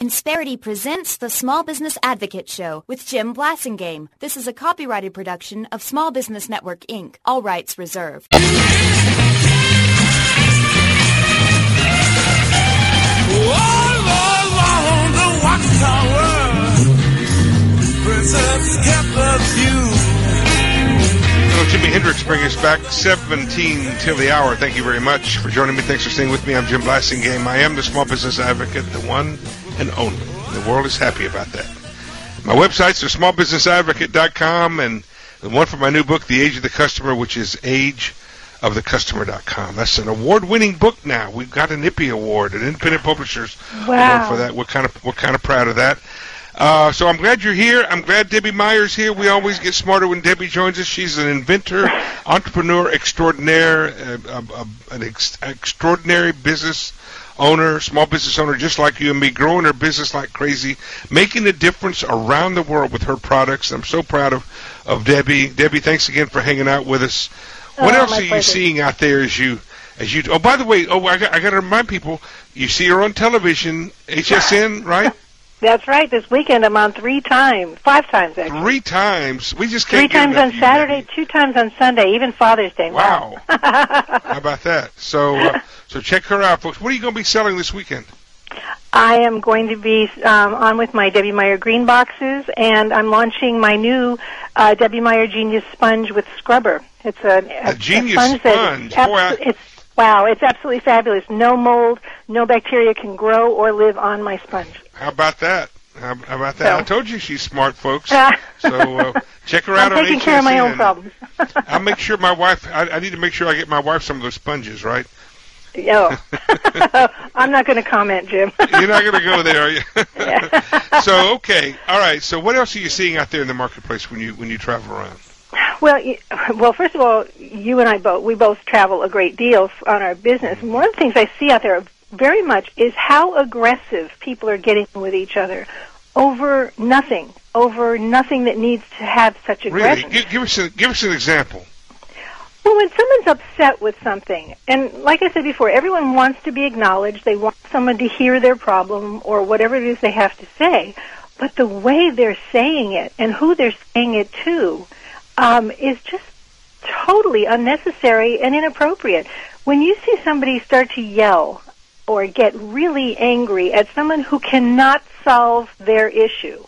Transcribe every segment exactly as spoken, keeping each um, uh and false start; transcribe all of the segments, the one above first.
Insperity presents the Small Business Advocate Show with Jim Blasingame. This is a copyrighted production of Small Business Network, Incorporated. All rights reserved. All along the watchtower, Princess kept a few. Hello, Jimi Hendrix bringing us back seventeen till the hour. Thank you very much for joining me. Thanks for staying with me. I'm Jim Blasingame. I am the Small Business Advocate, the one and only. The world is happy about that. My websites are small business advocate dot com and the one for my new book, The Age of the Customer, which is age of the customer dot com. That's an award-winning book now. We've got an I P I award, an independent publishers wow. award for that. We're kind of we're kind of proud of that. Uh, so I'm glad you're here. I'm glad Debbie Meyer's here. We always get smarter when Debbie joins us. She's an inventor, entrepreneur extraordinaire, uh, uh, uh, an ex- extraordinary business owner, small business owner just like you and me, growing her business like crazy, making a difference around the world with her products. I'm so proud of, of Debbie. Debbie, thanks again for hanging out with us. What oh, else are you pleasure. seeing out there as you, as you? Oh, by the way, oh, I got, I got to remind people, you see her on television, H S N, right? That's right. This weekend I'm on three times, five times actually. Three times. We just three can't get times enough on of you, Saturday, Debbie. two times on Sunday, even Father's Day. Wow. How about that? So, uh, so check her out, folks. What are you going to be selling this weekend? I am going to be um, on with my Debbie Meyer green boxes, and I'm launching my new uh, Debbie Meyer Genius Sponge with Scrubber. It's a, a, A Genius a sponge. Sponge. That is Boy, I- abso- it's wow! It's absolutely fabulous. No mold, no bacteria can grow or live on my sponge. How about that? How, how about that? So. I told you she's smart, folks. Uh, so uh, check her out I'm on taking H S N. care of my own problems. I'll make sure my wife. I, I need to make sure I get my wife some of those sponges, right? Oh. I'm not going to comment, Jim. You're not going to go there, are you? Yeah. So okay, all right. So what else are you seeing out there in the marketplace when you when you travel around? Well, you, well, first of all, you and I both we both travel a great deal on our business. And one of the things I see out there very much is how aggressive people are getting with each other over nothing, over nothing that needs to have such aggression. Really? Give, give us a, give us an example. Well, when someone's upset with something, and like I said before, everyone wants to be acknowledged. They want someone to hear their problem or whatever it is they have to say. But the way they're saying it and who they're saying it to um, is just totally unnecessary and inappropriate. When you see somebody start to yell or get really angry at someone who cannot solve their issue,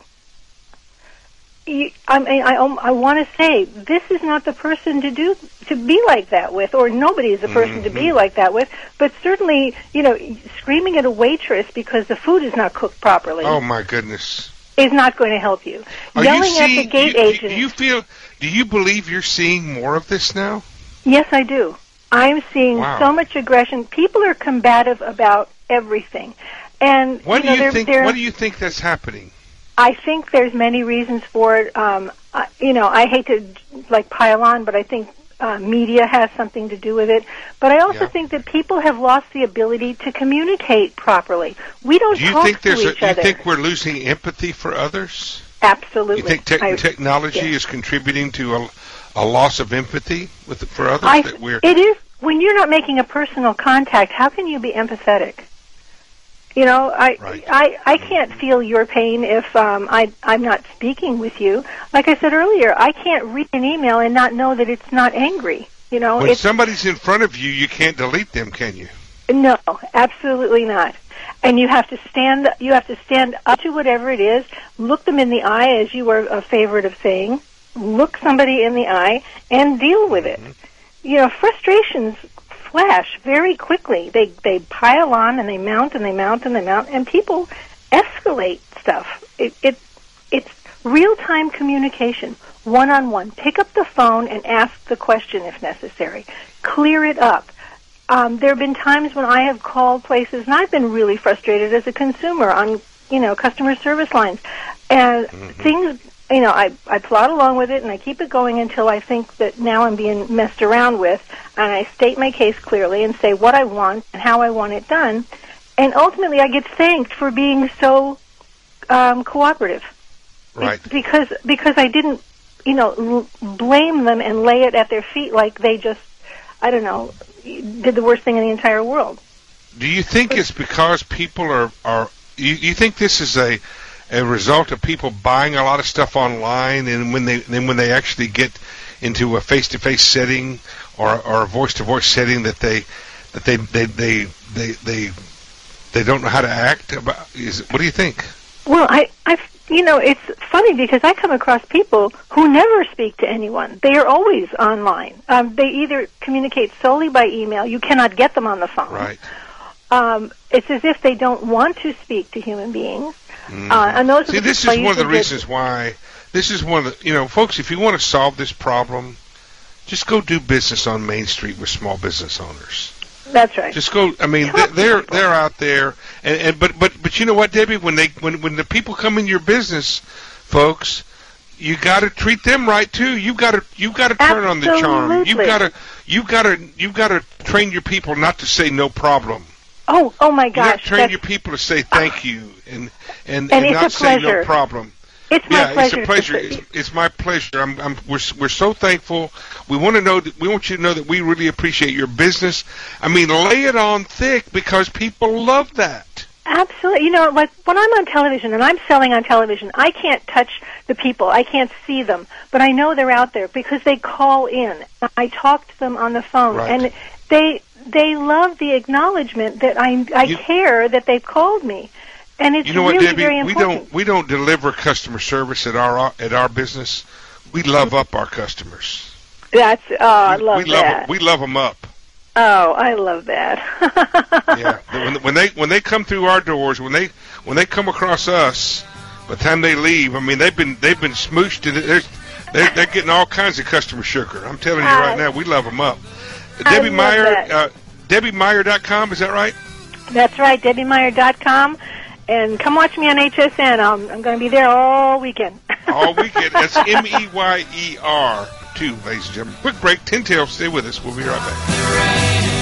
you, I mean, I, I want to say this is not the person to do to be like that with, or nobody is the person Mm-hmm. to be like that with. But certainly, you know, screaming at a waitress because the food is not cooked properly Oh my goodness! is not going to help you. Are Yelling you seeing, at the gate you, agent. Do you feel? Do you believe you're seeing more of this now? Yes, I do. I'm seeing Wow. so much aggression. People are combative about everything, and What you know, do you they're, think? they're, What do you think that's happening? I think there's many reasons for it. Um, I, you know, I hate to like pile on, but I think uh, media has something to do with it. But I also Yeah. think that people have lost the ability to communicate properly. We don't Do you talk think to there's? A, each do you other. think we're losing empathy for others? Absolutely. You think tech I- technology yeah. is contributing to a, a loss of empathy with for others? I, that we're it is when you're not making a personal contact. How can you be empathetic? You know, I Right. I, I can't feel your pain if um, I I'm not speaking with you. Like I said earlier, I can't read an email and not know that it's not angry. You know, when it's somebody's in front of you, you can't delete them, can you? no, absolutely not. And you have to stand. You have to stand up to whatever it is. Look them in the eye, as you were a favorite of saying. Look somebody in the eye and deal with it. You know, frustrations flash very quickly. They they pile on and they mount and they mount and they mount, and people escalate stuff. It, it it's real time communication, one on one. Pick up the phone and ask the question if necessary. Clear it up. Um, there have been times when I have called places, and I've been really frustrated as a consumer on, you know, customer service lines. And Mm-hmm. things, you know, I, I plod along with it, and I keep it going until I think that now I'm being messed around with, and I state my case clearly and say what I want and how I want it done. And ultimately, I get thanked for being so um, cooperative. Right. It, because because I didn't, you know, l- blame them and lay it at their feet like they just, I don't know, did the worst thing in the entire world. Do you think it's because people are, are you, you think this is a a result of people buying a lot of stuff online, and when they then when they actually get into a face-to-face setting or or a voice-to-voice setting that they that they they they they they, they don't know how to act about? Is it, what do you think? Well, I I've you know, it's funny because I come across people who never speak to anyone. They are always online. Um, they either communicate solely by email. You cannot get them on the phone. Right. Um, it's as if they don't want to speak to human beings. Mm-hmm. Uh, and those See, are the this is one of the that, reasons why. This is one of the, you know, folks, if you want to solve this problem, just go do business on Main Street with small business owners. That's right. Just go. I mean, they're they're, they're out there, and, and but but but you know what, Debbie? When they when when the people come in your business, folks, you got to treat them right too. You got to you got to turn on the charm. You got to you got to you got to train your people not to say no problem. Oh oh my gosh! You got to train your people to say thank you and and, and, and not say pleasure. no problem. It's my yeah, pleasure. it's a pleasure. It's, it's my pleasure. I'm, I'm, we're, we're so thankful. We want to know that we want you to know that we really appreciate your business. I mean, lay it on thick because people love that. Absolutely. You know, like when I'm on television and I'm selling on television, I can't touch the people. I can't see them, but I know they're out there because they call in. I talk to them on the phone, Right. and they they love the acknowledgement that I I You- care that they've called me. And it's You know what, really Debbie? very We important. don't we don't deliver customer service at our at our business. We love up our customers. That's oh, I we, love we love that. 'em- we love them up. Oh, I love that. Yeah. When, when they when they come through our doors, when they when they come across us, by the time they leave, I mean they've been they've been smooshed and they're they're, they're getting all kinds of customer sugar. I'm telling you right now, we love them up. I Debbie love Meyer, that. uh, Debbie Meyer dot com, is that right? That's right, Debbie Meyer dot com. And come watch me on H S N. Um, I'm going to be there all weekend. All weekend. That's M E Y E R, too, ladies and gentlemen. Quick break. Tin Tail, stay with us. We'll be right back.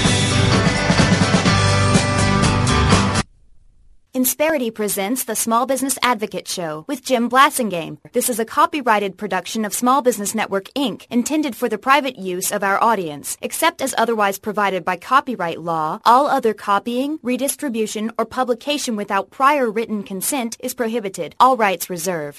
Insperity presents the Small Business Advocate Show with Jim Blasingame. This is a copyrighted production of Small Business Network, Incorporated, intended for the private use of our audience. Except as otherwise provided by copyright law, all other copying, redistribution, or publication without prior written consent is prohibited. All rights reserved.